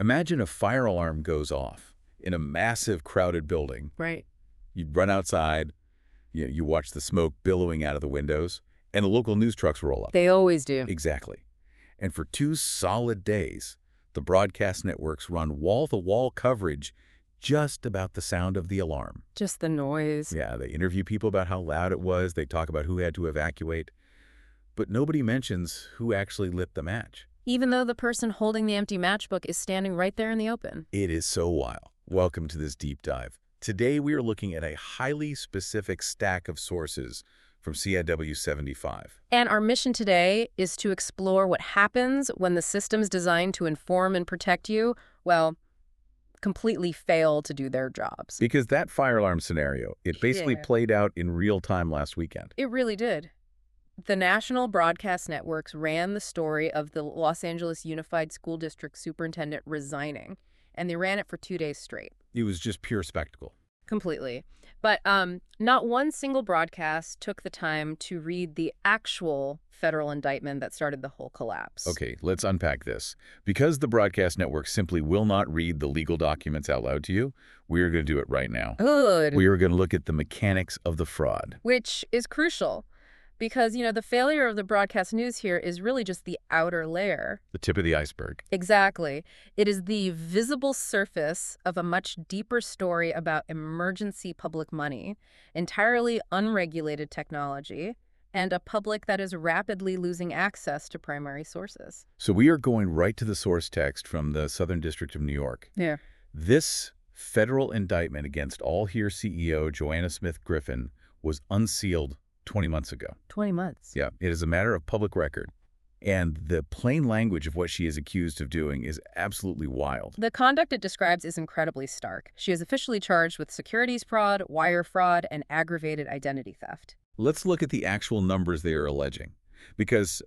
Imagine a fire alarm goes off in a massive crowded building. Right. You run outside, you watch the smoke billowing out of the windows, and the local news trucks roll up. They always do. Exactly. And for 2 solid days, the broadcast networks run wall-to-wall coverage just about the sound of the alarm. Just the noise. Yeah, they interview people about how loud it was. They talk about who had to evacuate. But nobody mentions who actually lit the match. Even though the person holding the empty matchbook is standing right there in the open. It is so wild. Welcome to this deep dive. Today we are looking at a highly specific stack of sources from CIW 75. And our mission today is to explore what happens when the systems designed to inform and protect you, well, completely fail to do their jobs. Because that fire alarm scenario, it basically played out in real time last weekend. It really did. The national broadcast networks ran the story of the Los Angeles Unified School District superintendent resigning, and they ran it for 2 days straight. It was just pure spectacle. Completely. But not one single broadcast took the time to read the actual federal indictment that started the whole collapse. Okay, let's unpack this. Because the broadcast network simply will not read the legal documents out loud to you, we are going to do it right now. Good. We are going to look at the mechanics of the fraud. Which is crucial. Because, the failure of the broadcast news here is really just the outer layer. The tip of the iceberg. Exactly. It is the visible surface of a much deeper story about emergency public money, entirely unregulated technology, and a public that is rapidly losing access to primary sources. So we are going right to the source text from the Southern District of New York. Yeah. This federal indictment against All Here CEO Joanna Smith Griffin was unsealed 20 months ago. 20 months. Yeah, it is a matter of public record. And the plain language of what she is accused of doing is absolutely wild. The conduct it describes is incredibly stark. She is officially charged with securities fraud, wire fraud, and aggravated identity theft. Let's look at the actual numbers they are alleging, because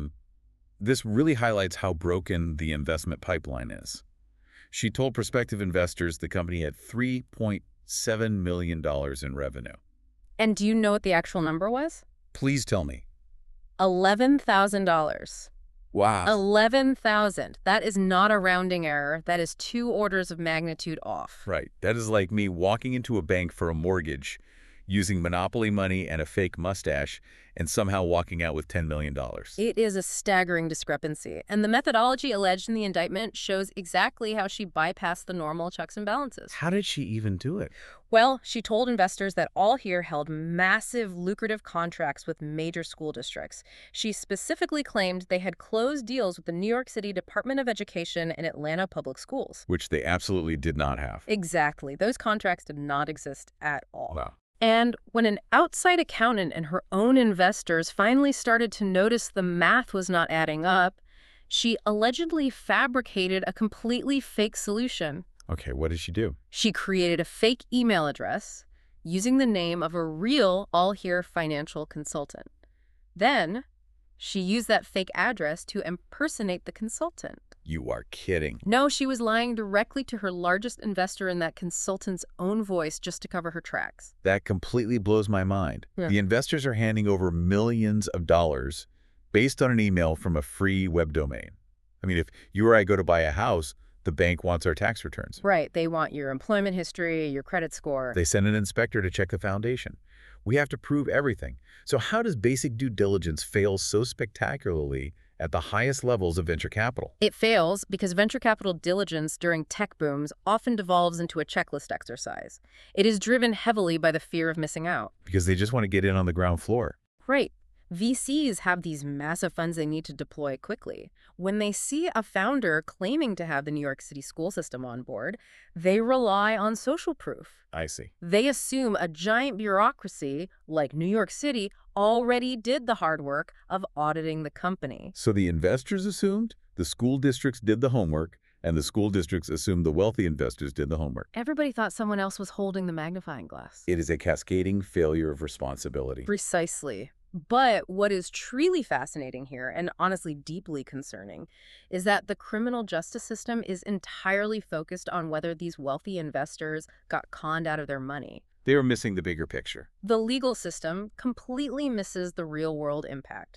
this really highlights how broken the investment pipeline is. She told prospective investors the company had $3.7 million in revenue. And do you know what the actual number was? Please tell me. $11,000. Wow. 11,000. That is not a rounding error. That is 2 orders of magnitude off. Right. That is like me walking into a bank for a mortgage, using Monopoly money and a fake mustache, and somehow walking out with $10 million. It is a staggering discrepancy, and the methodology alleged in the indictment shows exactly how she bypassed the normal checks and balances. How did she even do it? Well, she told investors that All Here held massive, lucrative contracts with major school districts. She specifically claimed they had closed deals with the New York City Department of Education and Atlanta Public Schools. Which they absolutely did not have. Exactly. Those contracts did not exist at all. Wow. And when an outside accountant and her own investors finally started to notice the math was not adding up, she allegedly fabricated a completely fake solution. Okay, what did she do? She created a fake email address using the name of a real All Here financial consultant. Then, she used that fake address to impersonate the consultant. You are kidding. No, she was lying directly to her largest investor in that consultant's own voice just to cover her tracks. That completely blows my mind. Yeah. The investors are handing over millions of dollars based on an email from a free web domain. I mean, if you or I go to buy a house, the bank wants our tax returns. Right. They want your employment history, your credit score. They send an inspector to check the foundation. We have to prove everything. So how does basic due diligence fail so spectacularly at the highest levels of venture capital? It fails because venture capital diligence during tech booms often devolves into a checklist exercise. It is driven heavily by the fear of missing out. Because they just want to get in on the ground floor. Right. VCs have these massive funds they need to deploy quickly. When they see a founder claiming to have the New York City school system on board, they rely on social proof. I see. They assume a giant bureaucracy, like New York City, already did the hard work of auditing the company. So the investors assumed, the school districts did the homework, and the school districts assumed the wealthy investors did the homework. Everybody thought someone else was holding the magnifying glass. It is a cascading failure of responsibility. Precisely. But what is truly fascinating here, and honestly deeply concerning, is that the criminal justice system is entirely focused on whether these wealthy investors got conned out of their money. They are missing the bigger picture. The legal system completely misses the real-world impact.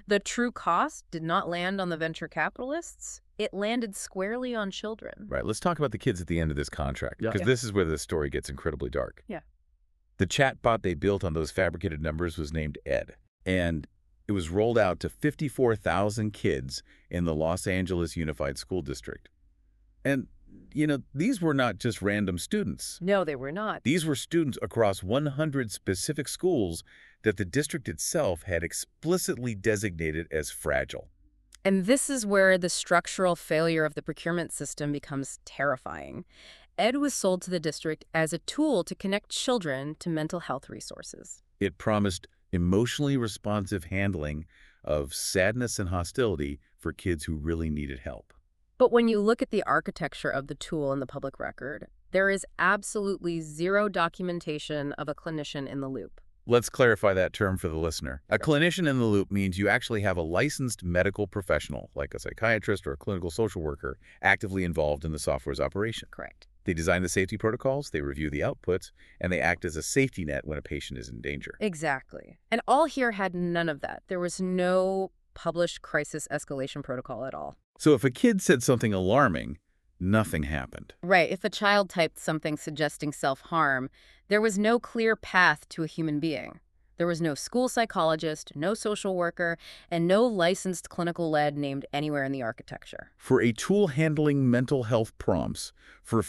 The true cost did not land on the venture capitalists. It landed squarely on children. Right, let's talk about the kids at the end of this contract, because this is where the story gets incredibly dark. Yeah. The chatbot they built on those fabricated numbers was named Ed, and it was rolled out to 54,000 kids in the Los Angeles Unified School District. And, these were not just random students. No, they were not. These were students across 100 specific schools that the district itself had explicitly designated as fragile. And this is where the structural failure of the procurement system becomes terrifying. Ed was sold to the district as a tool to connect children to mental health resources. It promised emotionally responsive handling of sadness and hostility for kids who really needed help. But when you look at the architecture of the tool in the public record, there is absolutely zero documentation of a clinician in the loop. Let's clarify that term for the listener. A clinician in the loop means you actually have a licensed medical professional, like a psychiatrist or a clinical social worker, actively involved in the software's operation. Correct. They design the safety protocols, they review the outputs, and they act as a safety net when a patient is in danger. Exactly. And all here had none of that. There was no published crisis escalation protocol at all. So if a kid said something alarming, nothing happened. Right. If a child typed something suggesting self-harm, there was no clear path to a human being. There was no school psychologist, no social worker, and no licensed clinical lead named anywhere in the architecture. For a tool handling mental health prompts for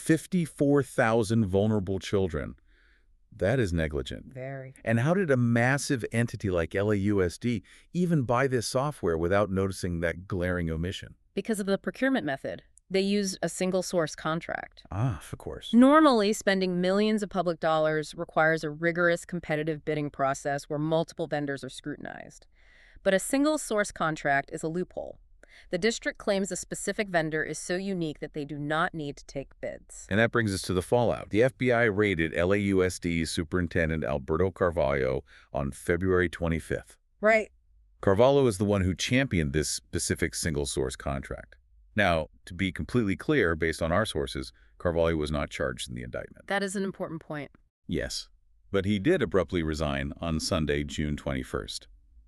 54,000 vulnerable children, that is negligent. Very. And how did a massive entity like LAUSD even buy this software without noticing that glaring omission? Because of the procurement method. They used a single source contract. Ah, of course. Normally, spending millions of public dollars requires a rigorous competitive bidding process where multiple vendors are scrutinized. But a single source contract is a loophole. The district claims a specific vendor is so unique that they do not need to take bids. And that brings us to the fallout. The FBI raided LAUSD Superintendent Alberto Carvalho on February 25th. Right. Carvalho is the one who championed this specific single source contract. Now, to be completely clear, based on our sources, Carvalho was not charged in the indictment. That is an important point. Yes, but he did abruptly resign on Sunday, June 21st.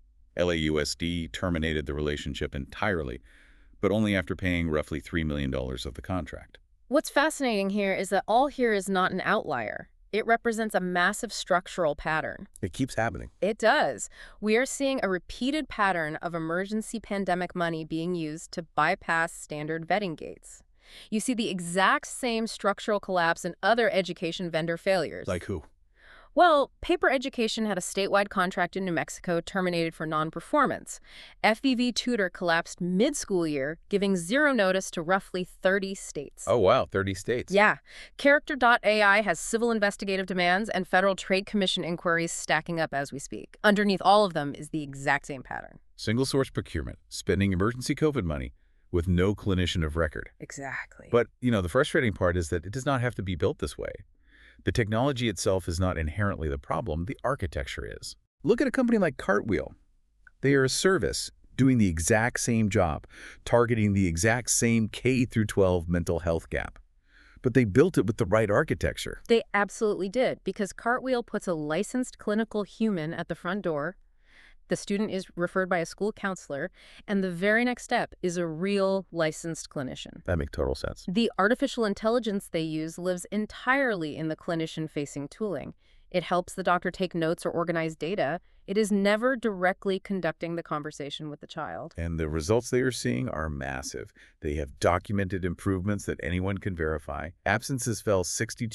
LAUSD terminated the relationship entirely, but only after paying roughly $3 million of the contract. What's fascinating here is that all here is not an outlier. It represents a massive structural pattern. It keeps happening. It does. We are seeing a repeated pattern of emergency pandemic money being used to bypass standard vetting gates. You see the exact same structural collapse in other education vendor failures. Like who? Well, Paper Education had a statewide contract in New Mexico terminated for non-performance. FVV Tutor collapsed mid-school year, giving zero notice to roughly 30 states. Oh, wow, 30 states. Yeah. Character.ai has civil investigative demands and Federal Trade Commission inquiries stacking up as we speak. Underneath all of them is the exact same pattern. Single source procurement, spending emergency COVID money with no clinician of record. Exactly. But, the frustrating part is that it does not have to be built this way. The technology itself is not inherently the problem, the architecture is. Look at a company like Cartwheel. They are a service doing the exact same job, targeting the exact same K-12 mental health gap. But they built it with the right architecture. They absolutely did, because Cartwheel puts a licensed clinical human at the front door. The student is referred by a school counselor, and the very next step is a real licensed clinician. That makes total sense. The artificial intelligence they use lives entirely in the clinician-facing tooling. It helps the doctor take notes or organize data. It is never directly conducting the conversation with the child. And the results they are seeing are massive. They have documented improvements that anyone can verify. Absences fell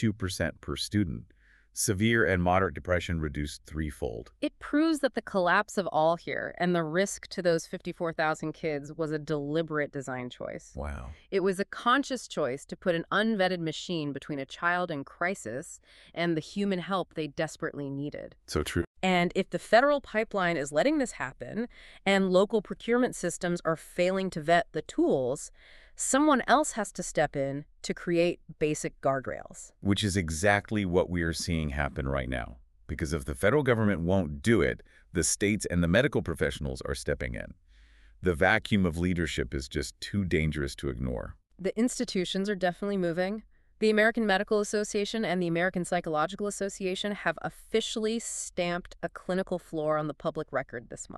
62% per student. Severe and moderate depression reduced threefold. It proves that the collapse of all here and the risk to those 54,000 kids was a deliberate design choice. Wow. It was a conscious choice to put an unvetted machine between a child in crisis and the human help they desperately needed. So true. And if the federal pipeline is letting this happen and local procurement systems are failing to vet the tools, someone else has to step in to create basic guardrails. Which is exactly what we are seeing happen right now. Because if the federal government won't do it, the states and the medical professionals are stepping in. The vacuum of leadership is just too dangerous to ignore. The institutions are definitely moving. The American Medical Association and the American Psychological Association have officially stamped a clinical floor on the public record this month.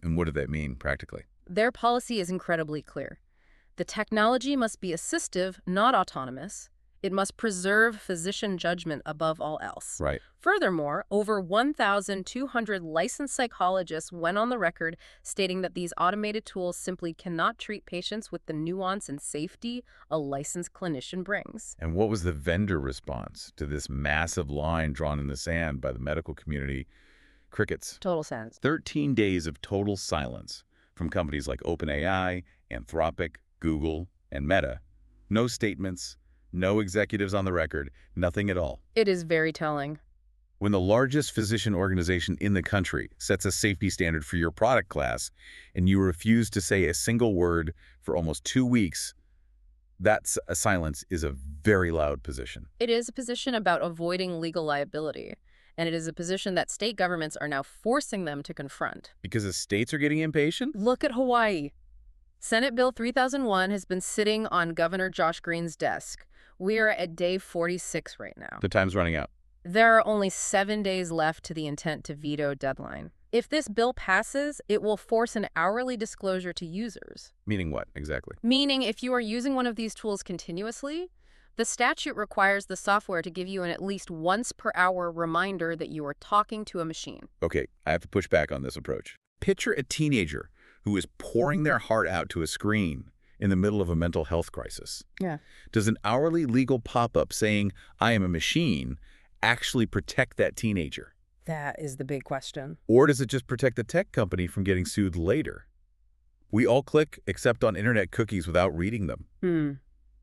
And what did that mean practically? Their policy is incredibly clear. The technology must be assistive, not autonomous. It must preserve physician judgment above all else. Right. Furthermore, over 1,200 licensed psychologists went on the record stating that these automated tools simply cannot treat patients with the nuance and safety a licensed clinician brings. And what was the vendor response to this massive line drawn in the sand by the medical community? Crickets. Total sense. 13 days of total silence from companies like OpenAI, Anthropic, Google, and Meta. No statements, no executives on the record, nothing at all. It is very telling. When the largest physician organization in the country sets a safety standard for your product class and you refuse to say a single word for almost 2 weeks, that silence is a very loud position. It is a position about avoiding legal liability, and it is a position that state governments are now forcing them to confront. Because the states are getting impatient? Look at Hawaii. Senate Bill 3001 has been sitting on Governor Josh Green's desk. We are at day 46 right now. The time's running out. There are only 7 days left to the intent to veto deadline. If this bill passes, it will force an hourly disclosure to users. Meaning what, exactly? Meaning, if you are using one of these tools continuously, the statute requires the software to give you an at least once per hour reminder that you are talking to a machine. Okay, I have to push back on this approach. Picture a teenager who is pouring their heart out to a screen in the middle of a mental health crisis. Yeah. Does an hourly legal pop-up saying, "I am a machine," actually protect that teenager? That is the big question. Or does it just protect the tech company from getting sued later? We all click accept on internet cookies without reading them.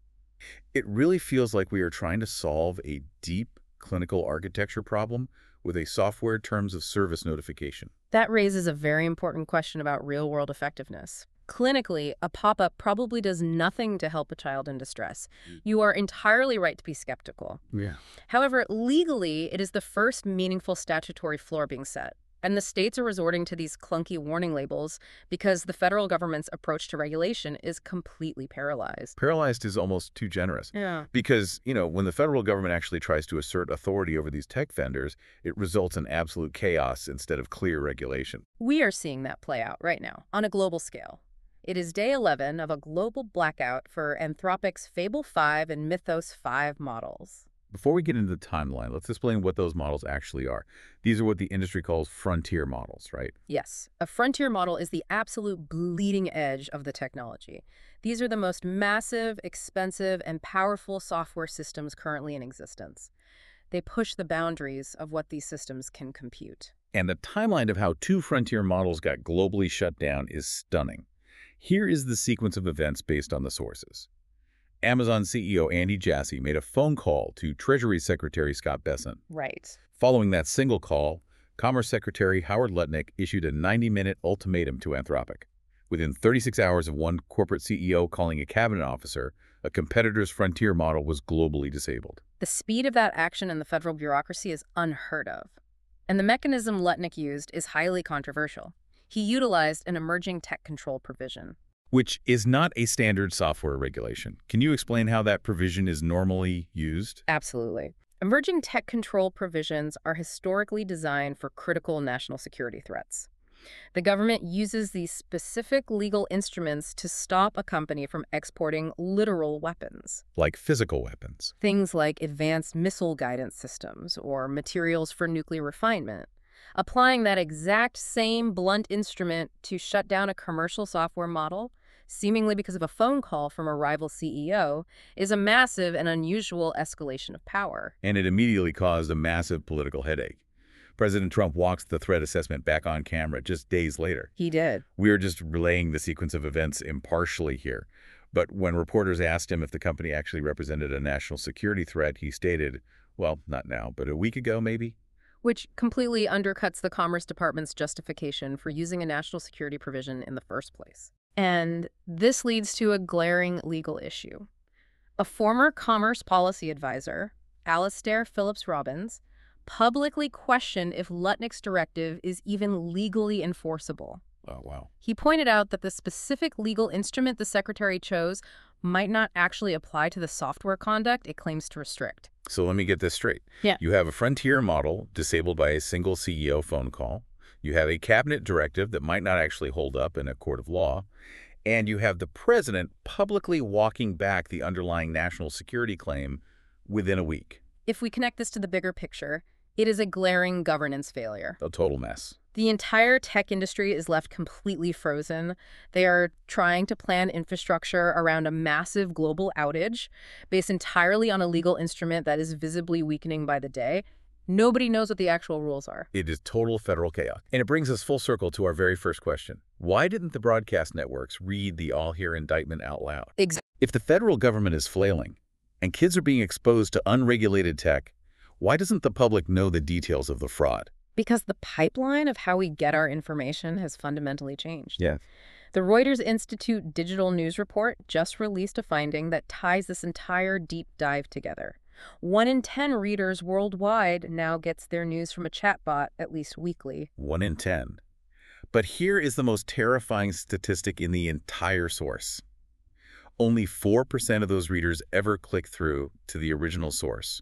It really feels like we are trying to solve a deep clinical architecture problem with a software terms of service notification. That raises a very important question about real-world effectiveness. Clinically, a pop-up probably does nothing to help a child in distress. You are entirely right to be skeptical. Yeah. However, legally, it is the first meaningful statutory floor being set. And the states are resorting to these clunky warning labels because the federal government's approach to regulation is completely paralyzed. Paralyzed is almost too generous. Yeah. Because, when the federal government actually tries to assert authority over these tech vendors, it results in absolute chaos instead of clear regulation. We are seeing that play out right now on a global scale. It is day 11 of a global blackout for Anthropic's Fable 5 and Mythos 5 models. Before we get into the timeline, let's explain what those models actually are. These are what the industry calls frontier models, right? Yes, a frontier model is the absolute bleeding edge of the technology. These are the most massive, expensive, and powerful software systems currently in existence. They push the boundaries of what these systems can compute. And the timeline of how 2 frontier models got globally shut down is stunning. Here is the sequence of events based on the sources. Amazon CEO Andy Jassy made a phone call to Treasury Secretary Scott Bessent. Right. Following that single call, Commerce Secretary Howard Lutnick issued a 90-minute ultimatum to Anthropic. Within 36 hours of one corporate CEO calling a cabinet officer, a competitor's frontier model was globally disabled. The speed of that action in the federal bureaucracy is unheard of. And the mechanism Lutnick used is highly controversial. He utilized an emerging tech control provision, which is not a standard software regulation. Can you explain how that provision is normally used? Absolutely. Emerging tech control provisions are historically designed for critical national security threats. The government uses these specific legal instruments to stop a company from exporting literal weapons. Like physical weapons. Things like advanced missile guidance systems or materials for nuclear refinement. Applying that exact same blunt instrument to shut down a commercial software model, seemingly because of a phone call from a rival CEO, is a massive and unusual escalation of power. And it immediately caused a massive political headache. President Trump walks the threat assessment back on camera just days later. He did. We are just relaying the sequence of events impartially here. But when reporters asked him if the company actually represented a national security threat, he stated, well, not now, but a week ago maybe? Which completely undercuts the Commerce Department's justification for using a national security provision in the first place. And this leads to a glaring legal issue. A former Commerce Policy Advisor, Alastair Phillips-Robbins, publicly questioned if Lutnick's directive is even legally enforceable. Oh, wow. He pointed out that the specific legal instrument the secretary chose might not actually apply to the software conduct it claims to restrict. So let me get this straight. Yeah. You have a frontier model disabled by a single CEO phone call. You have a cabinet directive that might not actually hold up in a court of law, and you have the president publicly walking back the underlying national security claim within a week. If we connect this to the bigger picture, it is a glaring governance failure. A total mess. The entire tech industry is left completely frozen. They are trying to plan infrastructure around a massive global outage based entirely on a legal instrument that is visibly weakening by the day. Nobody knows what the actual rules are. It is total federal chaos. And it brings us full circle to our very first question. Why didn't the broadcast networks read the all-here indictment out loud? If the federal government is flailing and kids are being exposed to unregulated tech, why doesn't the public know the details of the fraud? Because the pipeline of how we get our information has fundamentally changed. Yeah. The Reuters Institute Digital News Report just released a finding that ties this entire deep dive together. 1 in 10 readers worldwide now gets their news from a chatbot at least weekly. 1 in 10. But here is the most terrifying statistic in the entire source. Only 4% of those readers ever click through to the original source.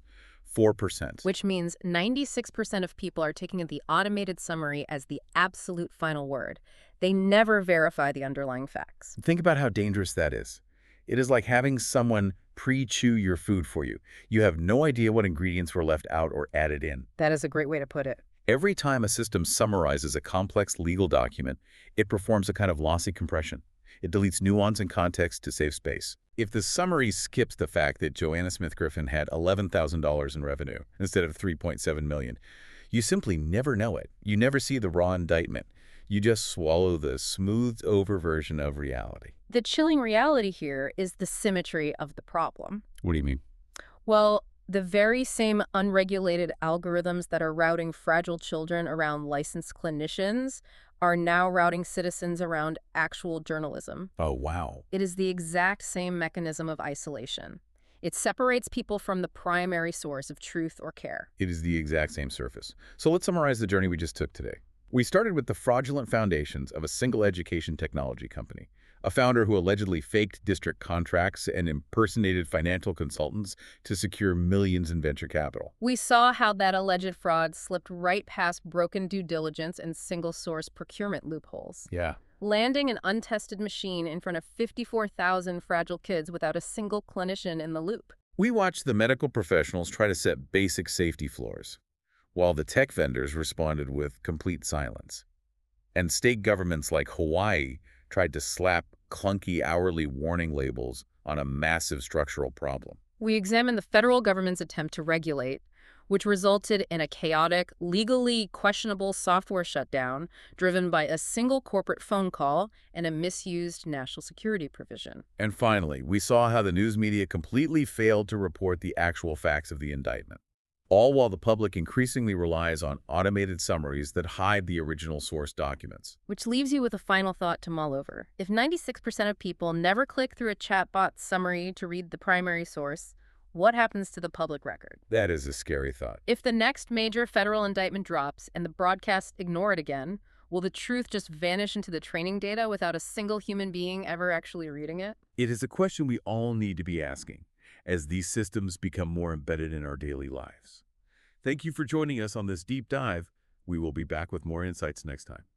4%. Which means 96% of people are taking the automated summary as the absolute final word. They never verify the underlying facts. Think about how dangerous that is. It is like having someone pre-chew your food for you. You have no idea what ingredients were left out or added in. That is a great way to put it. Every time a system summarizes a complex legal document, it performs a kind of lossy compression. It deletes nuance and context to save space. If the summary skips the fact that Joanna Smith Griffin had $11,000 in revenue instead of $3.7 million, you simply never know it. You never see the raw indictment. You just swallow the smoothed-over version of reality. The chilling reality here is the symmetry of the problem. What do you mean? Well, the very same unregulated algorithms that are routing fragile children around licensed clinicians are now routing citizens around actual journalism. Oh, wow. It is the exact same mechanism of isolation. It separates people from the primary source of truth or care. It is the exact same surface. So let's summarize the journey we just took today. We started with the fraudulent foundations of a single education technology company, a founder who allegedly faked district contracts and impersonated financial consultants to secure millions in venture capital. We saw how that alleged fraud slipped right past broken due diligence and single-source procurement loopholes, Yeah. landing an untested machine in front of 54,000 fragile kids without a single clinician in the loop. We watched the medical professionals try to set basic safety floors, while the tech vendors responded with complete silence. And state governments like Hawaii tried to slap clunky hourly warning labels on a massive structural problem. We examined the federal government's attempt to regulate, which resulted in a chaotic, legally questionable software shutdown driven by a single corporate phone call and a misused national security provision. And finally, we saw how the news media completely failed to report the actual facts of the indictment, all while the public increasingly relies on automated summaries that hide the original source documents. Which leaves you with a final thought to mull over. If 96% of people never click through a chatbot summary to read the primary source, what happens to the public record? That is a scary thought. If the next major federal indictment drops and the broadcasts ignore it again, will the truth just vanish into the training data without a single human being ever actually reading it? It is a question we all need to be asking as these systems become more embedded in our daily lives. Thank you for joining us on this deep dive. We will be back with more insights next time.